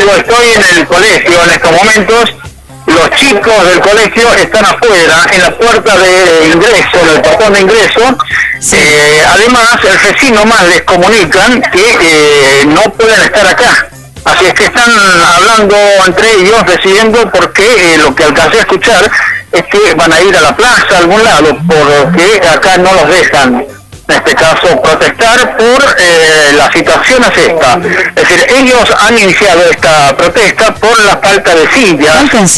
digo, estoy en el colegio en estos momentos. Los chicos del colegio están afuera, en la puerta de ingreso, en el portón de ingreso. Además, el vecino más les comunican que no pueden estar acá. Así es que están hablando entre ellos, decidiendo, porque lo que alcancé a escuchar es que van a ir a la plaza, a algún lado, porque acá no los dejan, en este caso, protestar por la situación es esta. Es decir, ellos han iniciado esta protesta por la falta de sillas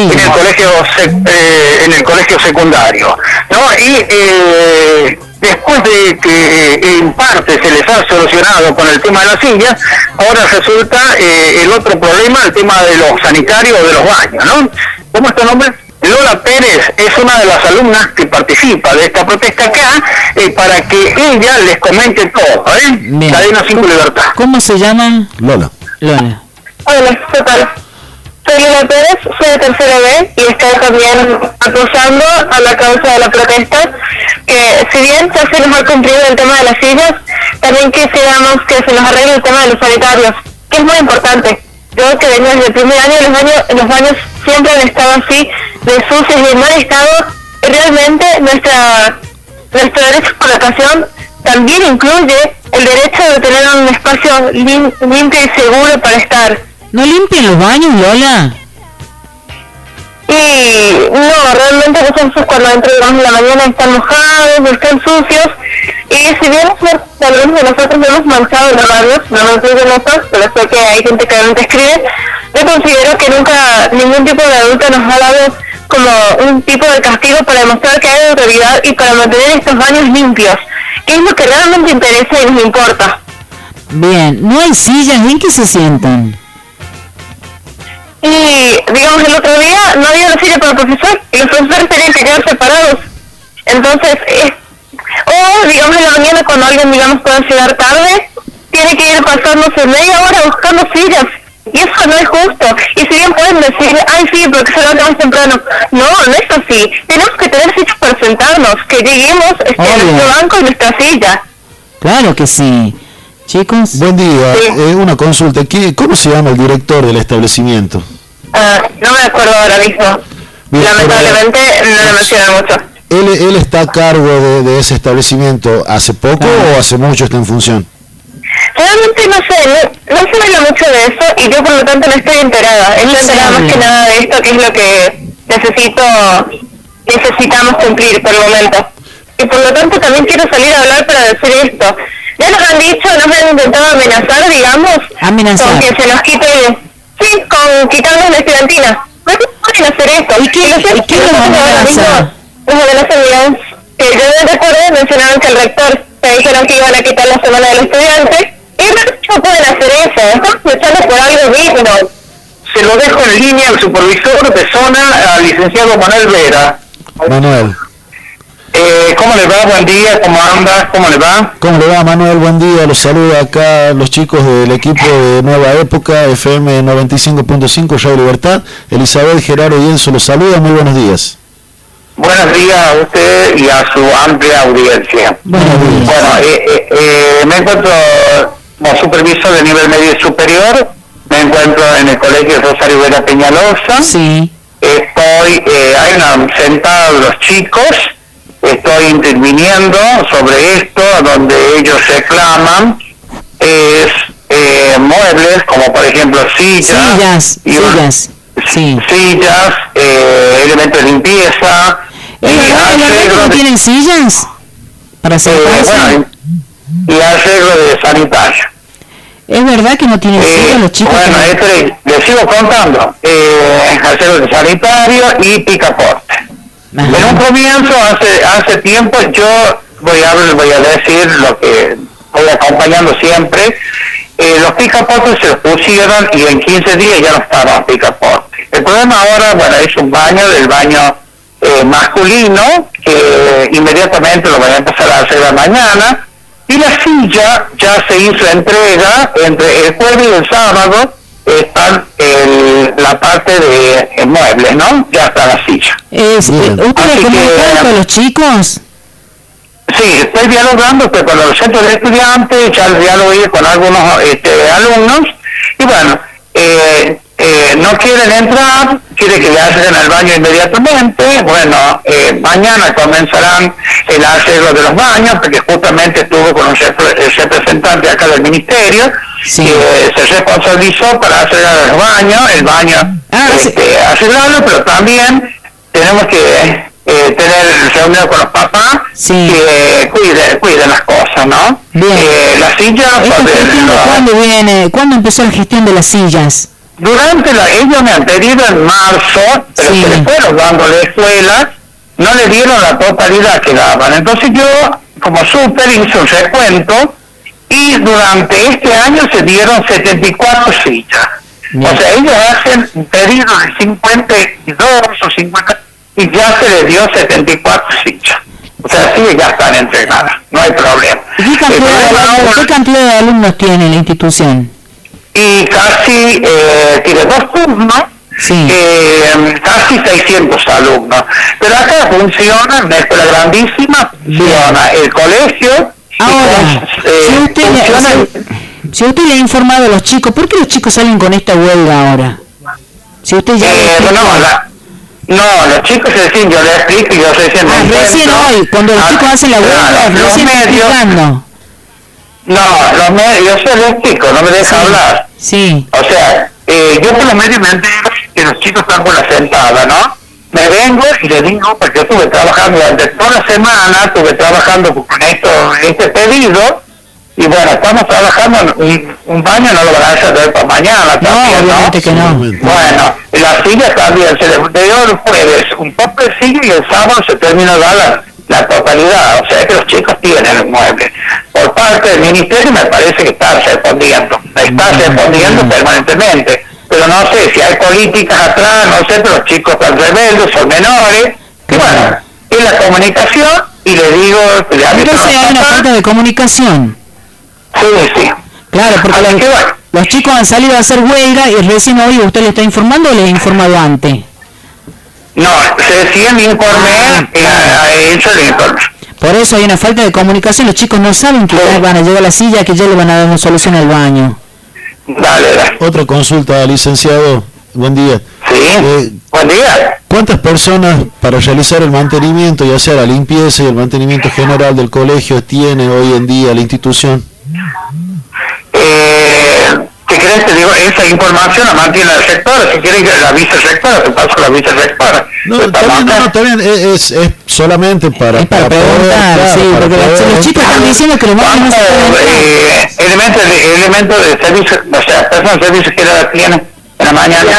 en el colegio secundario, ¿no? Y después de que en parte se les ha solucionado con el tema de las sillas, ahora resulta el otro problema, el tema de los sanitarios, de los baños, ¿no? ¿Cómo es tu nombre? Lola Pérez es una de las alumnas que participa de esta protesta acá, para que ella les comente todo, Cadena 5 Libertad. ¿Cómo se llama? Lola. Hola, ¿qué tal? Soy Lola Pérez, soy de tercero B y estoy también acusando a la causa de la protesta, que si bien ya se nos ha cumplido el tema de las sillas, también quisiéramos que se nos arregle el tema de los sanitarios, que es muy importante. Yo que vengo desde el primer año, los baños siempre han estado así, de sucios y en mal estado. Realmente nuestro derecho a colocación también incluye el derecho de tener un espacio limpio y seguro para estar. ¿No limpian los baños, Lola? Y no, realmente nosotros cuando entran en la mañana están mojados, están sucios, y si bien algunos de nosotros no hemos manchado los baños, no nos incluyo nosotros, pero sé que hay gente que realmente escribe, yo considero que nunca ningún tipo de adulto nos ha dado como un tipo de castigo para demostrar que hay autoridad y para mantener estos baños limpios, que es lo que realmente interesa y nos importa. Bien, no hay sillas, ¿en qué se sientan? Y, digamos, el otro día no había una silla para el profesor y los profesores tenían que quedar separados. Entonces, o, digamos, en la mañana cuando alguien, digamos, puede llegar tarde, tiene que ir pasándose media hora buscando sillas. Y eso no es justo. Y si bien pueden decir, ay, sí, porque se levanta más temprano. No es así. Tenemos que tener sillas para sentarnos, que lleguemos a nuestro banco y nuestra silla. Claro que sí. Chicos. Buen día. Sí. Una consulta. ¿Cómo se llama el director del establecimiento? No me acuerdo ahora mismo. Mira, lamentablemente no lo mencionan mucho. ¿Él está a cargo de ese establecimiento hace poco o hace mucho está en función? Realmente no sé, no se habla mucho de eso y yo por lo tanto no estoy enterada. Estoy enterada más que nada de esto, que es lo que necesitamos cumplir por el momento. Y por lo tanto también quiero salir a hablar para decir esto. Ya nos han dicho, nos han intentado amenazar, digamos, con que se nos quite, con quitarnos la estudiantina. No pueden hacer esto. ¿Y qué nos amenazan? Nos amenazan, digamos, que yo recuerdo, mencionaron que el rector te dijeron que iban a quitar la semana del estudiante, y no pueden hacer eso, estamos luchando por algo digno. Se lo dejo en línea al supervisor de zona, al licenciado Manuel Vera. Manuel. ¿Cómo le va? Buen día, ¿cómo anda? ¿Cómo le va? ¿Cómo le va, Manuel? Buen día, los saluda acá los chicos del equipo de Nueva Época, FM 95.5, Radio Libertad. Elizabeth, Gerardo y Enzo los saluda, muy buenos días. Buenos días a usted y a su amplia audiencia. Buenos días. Bueno, me encuentro como supervisor de nivel medio y superior, me encuentro en el colegio Rosario Vera Peñalosa. Sí. Hay sentados los chicos, estoy interviniendo sobre esto, donde ellos reclaman muebles, como por ejemplo sillas, elementos de limpieza. ¿No tienen sillas para sentarse? Y arreglo de sanitario. ¿Es verdad que no tienen sillas los chicos? Bueno, les sigo contando. Arreglo de sanitario y picaporte. En un comienzo, hace tiempo, yo voy a decir lo que voy acompañando siempre. Los picaportes se los pusieron y en 15 días ya no estaban picaportes. El problema ahora, es un el baño masculino, que inmediatamente lo van a empezar a hacer mañana, y la silla ya se hizo entrega entre el jueves y el sábado. Están la parte de muebles, ¿no? Ya está la silla. ¿Usted le comunica con los chicos? Sí, estoy dialogando con los centros de estudiantes, ya dialogué con algunos alumnos, y bueno, no quieren entrar, quiere que le hagan el baño inmediatamente. Bueno, mañana comenzarán el arreglo de los baños, porque justamente estuvo con el representante acá del ministerio, que se responsabilizó para arreglar los baños, arreglarlo, pero también tenemos que tener reunión con los papás que cuiden las cosas, ¿no? Las sillas... ¿Cuándo empezó la gestión de las sillas? Ellos me han pedido en marzo, pero se les fueron dando la escuela, no le dieron la totalidad que daban. Entonces yo, como súper, hice un recuento y durante este año se dieron 74 sillas. O sea, ellos hacen un pedido de 52 o 50 y ya se les dio 74 sillas. O sea, sí, ya están entregadas, no hay problema. ¿Qué cantidad de alumnos tiene la institución? Y casi tiene 2 turnos, casi 600 alumnos. Pero acá funciona una escuela grandísima, funciona el colegio. Ahora, si usted le ha informado a los chicos, ¿por qué los chicos salen con esta huelga ahora? Si usted ya no, los chicos recién, yo les explico, yo recién hoy, cuando los chicos hacen la huelga, recién explicando. No, los medios, yo se les explico, no me deja hablar. Sí. O sea, yo por los medios me entero que los chicos están con la sentada, ¿no? Me vengo y les digo, porque yo estuve trabajando durante toda la semana, estuve trabajando con este pedido, y bueno, estamos trabajando, un baño no lo van a hacer para mañana también, obviamente que no. Bueno, las sillas también, se les dio el jueves un poco de silla y el sábado se termina de dar la totalidad, o sea que los chicos tienen el mueble. Por parte del ministerio me parece que está respondiendo permanentemente, pero no sé si hay políticas atrás, no sé, pero los chicos están rebeldes, son menores, y bueno, es la comunicación, y le digo... Entonces hay una falta de comunicación. Sí. Claro, porque los chicos han salido a hacer huelga y recién hoy usted le está informando o le ha informado antes. No, recién me informé, hecho el informe. Por eso hay una falta de comunicación, los chicos no saben que ya van a llegar a la silla, que ya le van a dar una solución al baño. Dale. Otra consulta, licenciado, buen día. Sí, buen día. ¿Cuántas personas para realizar el mantenimiento, ya sea la limpieza y el mantenimiento general del colegio, tiene hoy en día la institución? ¿Qué crees? Te digo, esa información la mantiene la rectora. Si quieres que la vicerrectora, te paso la vicerrectora. No, está bien, es solamente para preguntar, porque los chicos están diciendo que lo van a hacer. Elementos de servicio, o sea, personas de servicio que la tienen en la mañana.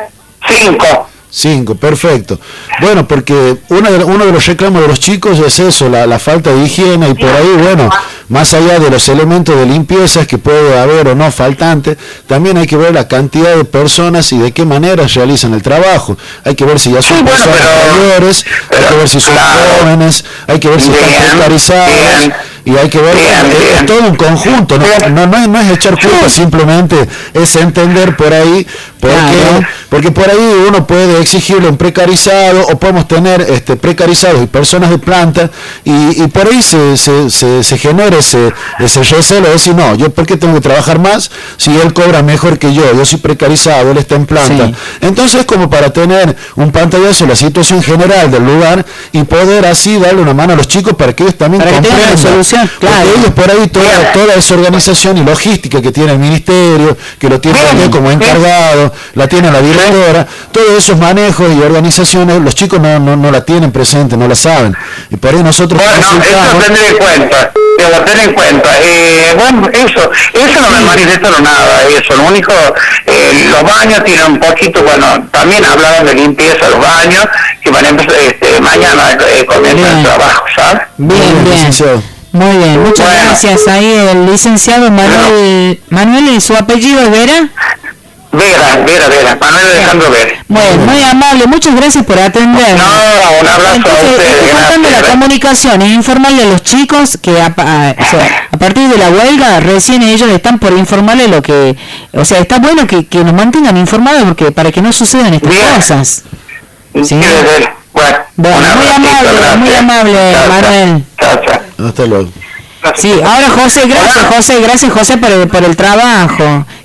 5, perfecto. Bueno, porque uno de los reclamos de los chicos es eso, la falta de higiene, y por ahí, bueno, más allá de los elementos de limpieza que puede haber o no faltantes, también hay que ver la cantidad de personas y de qué manera realizan el trabajo. Hay que ver si ya son personas mayores, hay que ver si son jóvenes, hay que ver si están precarizados. Y hay que ver, es todo un conjunto, no es echar culpa, simplemente es entender por ahí, porque por ahí uno puede exigirlo en precarizado, o podemos tener precarizados y personas de planta, y por ahí se genera ese recelo de decir, no, yo ¿por qué tengo que trabajar más si él cobra mejor que yo soy precarizado, él está en planta? Sí. Entonces, como para tener un pantallazo de la situación general del lugar y poder así darle una mano a los chicos para que ellos también comprendan. Claro. Porque ellos por ahí toda esa organización y logística que tiene el ministerio, que lo tiene también como encargado, la tiene la directora, todos esos manejos y organizaciones, los chicos no la tienen presente, no la saben. Y por ahí nosotros eso tener en cuenta. Bueno, eso no me manifestaron nada, eso. Lo único, los baños tienen un poquito, bueno, también hablaron de limpieza de los baños, que van a empezar, mañana comienza el trabajo, ¿sabes? Bien. Muy bien, muchas gracias. Ahí el licenciado Manuel, ¿y su apellido es Vera? Vera, Manuel Alejandro Vera. Bueno, muy amable, muchas gracias por atender. No, un abrazo. Entonces, importante la comunicación, es informarle a los chicos que a partir de la huelga, recién ellos están por informarle lo que, o sea, está bueno que nos mantengan informados, porque para que no sucedan estas cosas. ¿Sí? Bueno, muy amable, Manuel. Hasta luego. Sí, ahora José, gracias José por el trabajo.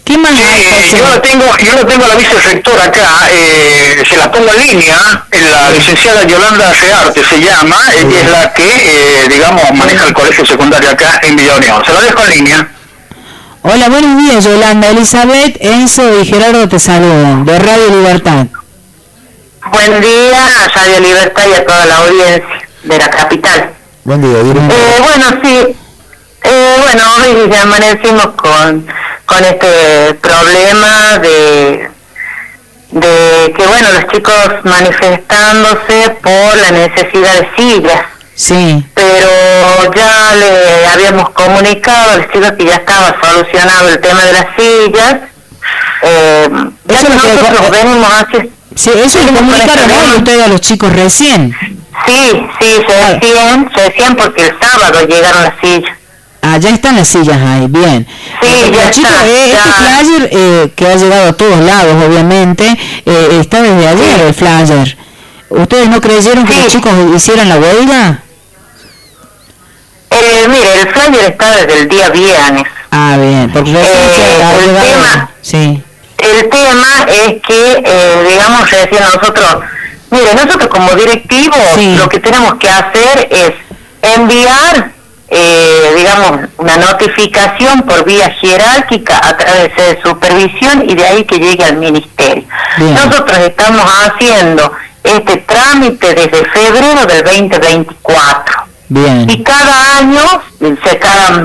¿Qué más? Yo lo tengo a la vicerrectora acá, se la pongo en línea, la licenciada Yolanda Rearte se llama, ella es la que, digamos, maneja el colegio secundario acá en Villa Unión. Se la dejo en línea. Hola, buenos días, Yolanda. Elizabeth, Enzo y Gerardo te saludan, de Radio Libertad. Buen día a Radio Libertad y a toda la audiencia de la capital. Buen día, bueno, sí. Hoy ya amanecimos con este problema de que, bueno, los chicos manifestándose por la necesidad de sillas. Sí. Pero ya le habíamos comunicado a los chicos que ya estaba solucionado el tema de las sillas. Ya que nosotros venimos así. Sí, eso le comunicaron hoy ustedes a los chicos recién. Sí, se decían porque el sábado llegaron las sillas. Ah, ya están las sillas ahí, bien. Sí, ya chicos, está. Este flyer que ha llegado a todos lados, obviamente, está desde ayer el flyer. ¿Ustedes no creyeron que los chicos hicieran la huelga? Mire, el flyer está desde el día viernes. Ah, bien, porque el tema es que, digamos, recién nosotros como directivos, lo que tenemos que hacer es enviar, digamos, una notificación por vía jerárquica a través de supervisión y de ahí que llegue al ministerio. Bien. Nosotros estamos haciendo este trámite desde febrero del 2024. Bien. Y cada año, cada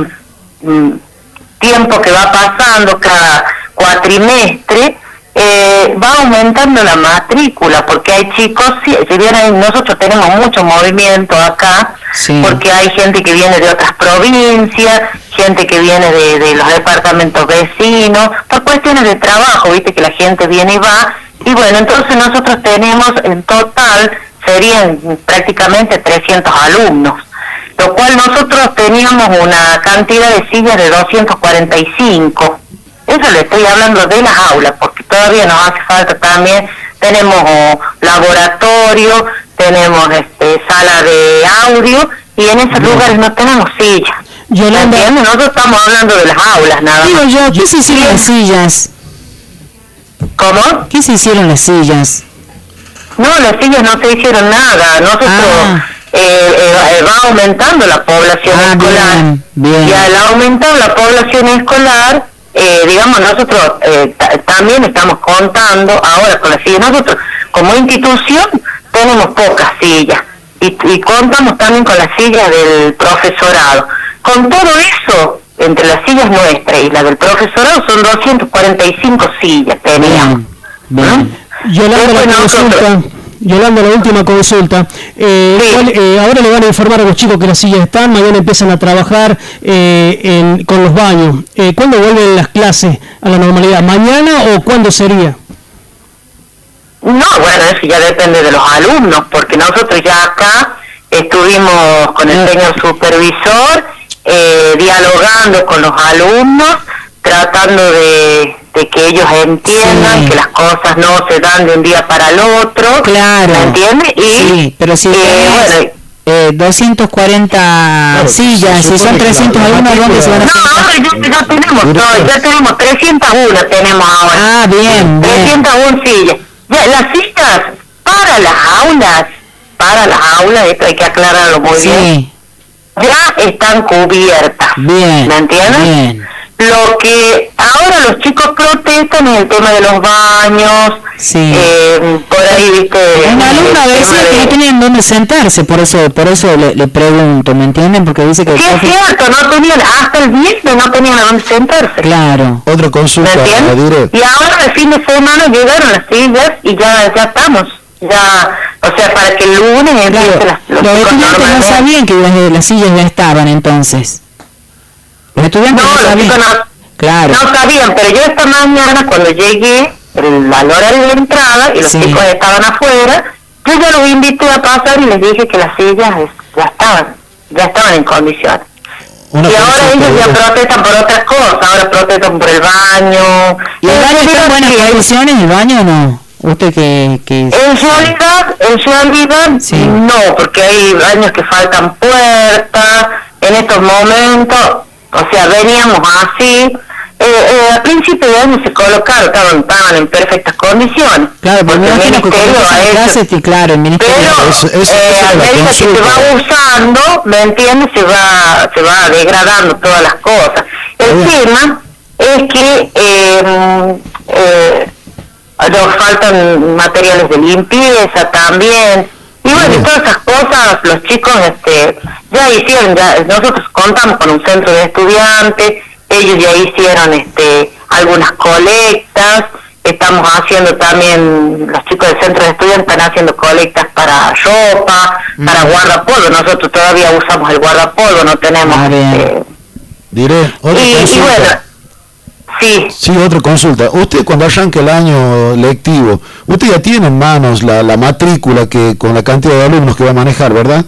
tiempo que va pasando, cada cuatrimestre, va aumentando la matrícula, porque hay chicos, si bien nosotros tenemos mucho movimiento acá, porque hay gente que viene de otras provincias, gente que viene de los departamentos vecinos, por cuestiones de trabajo, viste que la gente viene y va, y bueno, entonces nosotros tenemos en total, serían prácticamente 300 alumnos, lo cual nosotros teníamos una cantidad de sillas de 245. Eso le estoy hablando de las aulas, porque todavía nos hace falta también, tenemos laboratorio, tenemos sala de audio, y en esos lugares no tenemos sillas. Yolanda, nosotros estamos hablando de las aulas, nada más. Digo yo, ¿qué se hicieron las sillas? ¿Cómo? ¿Qué se hicieron las sillas? No, las sillas no se hicieron nada, nosotros... va aumentando la población escolar. Bien. Y al aumentar la población escolar, digamos, nosotros también estamos contando ahora con las sillas. Nosotros, como institución, tenemos pocas sillas y contamos también con las sillas del profesorado. Con todo eso, entre las sillas nuestras y las del profesorado, son 245 sillas teníamos. Bien. Yolanda, la última consulta. Ahora le van a informar a los chicos que las sillas están, mañana empiezan a trabajar con los baños. ¿Cuándo vuelven las clases a la normalidad? ¿Mañana o cuándo sería? No, bueno, eso ya depende de los alumnos, porque nosotros ya acá estuvimos con el señor supervisor, dialogando con los alumnos, tratando de que ellos entiendan que las cosas no se dan de un día para el otro. Claro. ¿Me entiendes? Y, pero si 240 sillas, si son 300 alumnos, ¿dónde se van a sentar? No, ahora ya tenemos 301 tenemos ahora. Ah, bien, 301 sillas. Ya, las sillas para las aulas, esto hay que aclararlo muy bien, ya están cubiertas. Bien. ¿Me entiendes? Bien. Lo que ahora los chicos protestan es el tema de los baños, por ahí, viste... Una alumna decía que no tenían dónde sentarse, por eso le pregunto, ¿me entienden? Porque dice que... Sí, es cierto, no tenían, hasta el viernes no tenían a dónde sentarse. Claro. Otra consulta, y ahora el fin de semana llegaron las sillas y ya estamos. Ya, o sea, para que el lunes empiece los estudiantes no sabían que las sillas ya estaban entonces. Los estudiantes no sabían. No sabían, pero yo esta mañana cuando llegué al horario de entrada y los chicos estaban afuera, yo ya los invité a pasar y les dije que las sillas ya estaban en condiciones. Y ahora ellos ya protestan por otras cosas, ahora protestan por el baño. ¿Y el baño está en buenas condiciones, el baño o no? ¿Usted que En realidad no, porque hay baños que faltan puertas en estos momentos. O sea, veníamos así, al principio de año se colocaron, estaban en perfectas condiciones. Claro, porque el ministerio ha hecho, claro, el ministerio. Pero a medida que se va usando, ¿me entiendes? Se va degradando todas las cosas. El tema es que nos faltan materiales de limpieza también. Y bueno, todas esas cosas, los chicos ya hicieron, nosotros contamos con un centro de estudiantes, ellos ya hicieron algunas colectas, estamos haciendo también, los chicos del centro de estudiantes están haciendo colectas para ropa, para guardapolvo, nosotros todavía usamos el guardapolvo, no tenemos... Diré, otra consulta. Y bueno, sí, otra consulta. Usted cuando arranque el año lectivo, usted ya tiene en manos la matrícula que con la cantidad de alumnos que va a manejar, ¿verdad?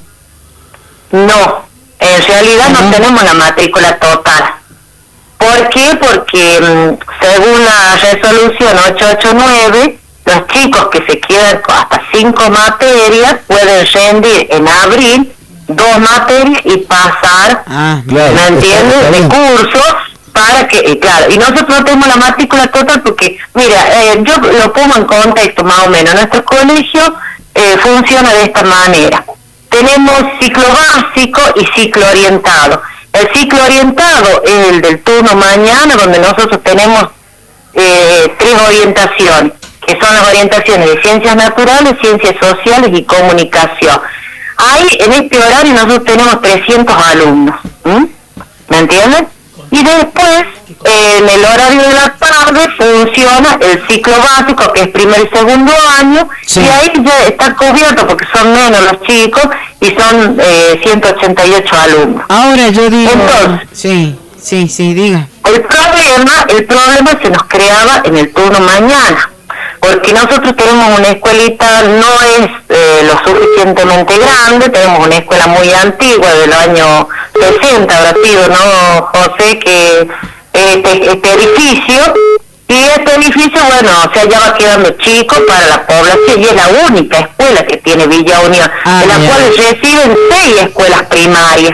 No, en realidad no tenemos la matrícula total. ¿Por qué? Porque según la resolución 889, los chicos que se quedan hasta 5 materias pueden rendir en abril 2 materias y pasar, ¿me entiendes?, de cursos para que, claro, y nosotros no tenemos la matrícula total porque, mira, yo lo pongo en contexto más o menos, nuestro colegio funciona de esta manera. Tenemos ciclo básico y ciclo orientado. El ciclo orientado es el del turno mañana, donde nosotros tenemos 3 orientaciones, que son las orientaciones de ciencias naturales, ciencias sociales y comunicación. Ahí, en este horario, nosotros tenemos 300 alumnos, ¿me entienden? Y después, en el horario de la tarde, funciona el ciclo básico, que es primer y segundo año, y ahí ya está cubierto, porque son menos los chicos, y son 188 alumnos. Ahora yo digo... Entonces, sí, diga. El problema se nos creaba en el turno mañana, porque nosotros tenemos una escuelita, no es lo suficientemente grande, tenemos una escuela muy antigua del año 60, habrá sido, ¿no, José? Que este edificio, y este edificio, bueno, o sea, ya va quedando chico para la población, y es la única escuela que tiene Villa Unión, en la cual reciben 6 escuelas primarias,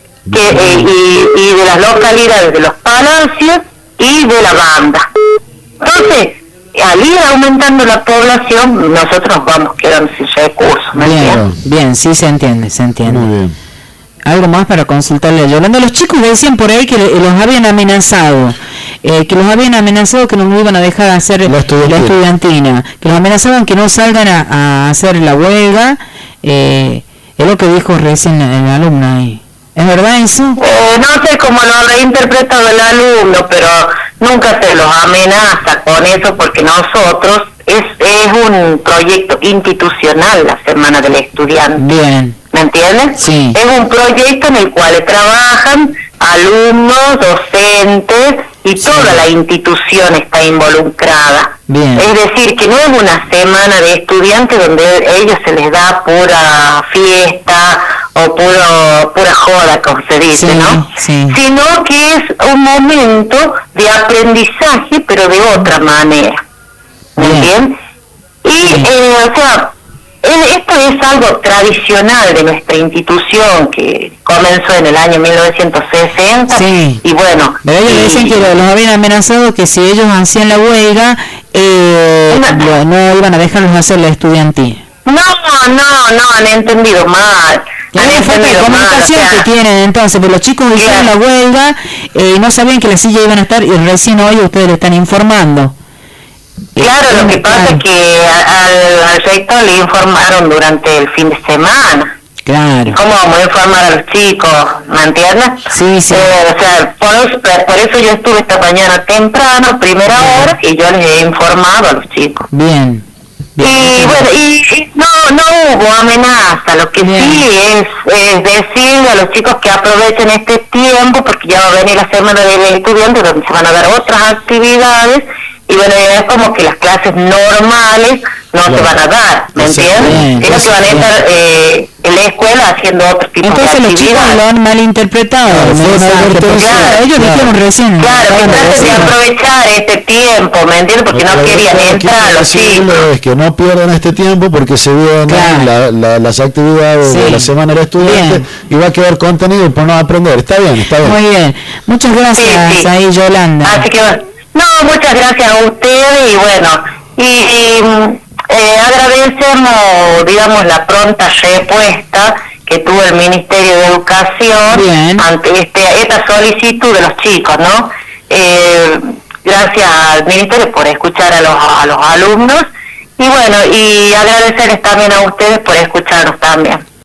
y de las localidades de Los Palacios y de la Banda. Entonces, al ir aumentando la población, nosotros nos vamos quedando sin recursos. Bien, sí se entiende. Muy bien. Algo más para consultarle a Yolanda. Los chicos decían por ahí que los habían amenazado, que no iban a dejar hacer la estudiantina, que los amenazaban que no salgan a hacer la huelga, es lo que dijo recién el alumno ahí. ¿Es verdad eso? No sé cómo lo habrá interpretado el alumno, pero nunca se los amenaza con eso, porque nosotros es un proyecto institucional la Semana del Estudiante. Bien. ¿Me entiendes? Sí. Es un proyecto en el cual trabajan alumnos, docentes y toda la institución está involucrada. Bien. Es decir, que no es una semana de estudiantes donde a ellos se les da pura fiesta o pura joda, como se dice, ¿no? Sí. Sino que es un momento de aprendizaje, pero de otra manera. ¿Me entiendes? Y, o sea, esto es algo tradicional de nuestra institución que comenzó en el año 1960 y bueno... Pero ellos dicen que los habían amenazado que si ellos hacían la huelga no iban a dejarlos hacer la estudiantina. No, han entendido mal. La falta de comunicación que tienen entonces, porque los chicos hicieron la huelga y no sabían que la silla iban a estar y recién hoy ustedes le están informando. Claro, lo que pasa es que al rector le informaron durante el fin de semana. Claro. ¿Cómo vamos a informar a los chicos? ¿Me entiendes? Sí. O sea, por eso yo estuve esta mañana temprano, primera hora, y yo les he informado a los chicos. Bien. Y bueno, y no hubo amenaza, lo que sí es decirle a los chicos que aprovechen este tiempo, porque ya va a venir la Semana del Estudiante, donde se van a dar otras actividades, y bueno, es como que las clases normales no se van a dar, ¿me entiendes? Ellos se van a estar en la escuela haciendo otro tipo entonces de actividad. Entonces los chicos lo han malinterpretado. Claro, ellos dijeron recién. Claro, que traten de aprovechar este tiempo, ¿me entiendes? Porque no querían entrar los chicos. Es que no pierdan este tiempo porque se vienen las actividades de la Semana del Estudiante y va a quedar contenido por no aprender. Está bien, está bien. Muy bien. Muchas gracias ahí, Yolanda. Así que, no, muchas gracias a ustedes y bueno, agradecemos, digamos, la pronta respuesta que tuvo el Ministerio de Educación ante esta solicitud de los chicos, ¿no? Gracias al Ministerio por escuchar a los alumnos y bueno, y agradecerles también a ustedes por escucharnos también.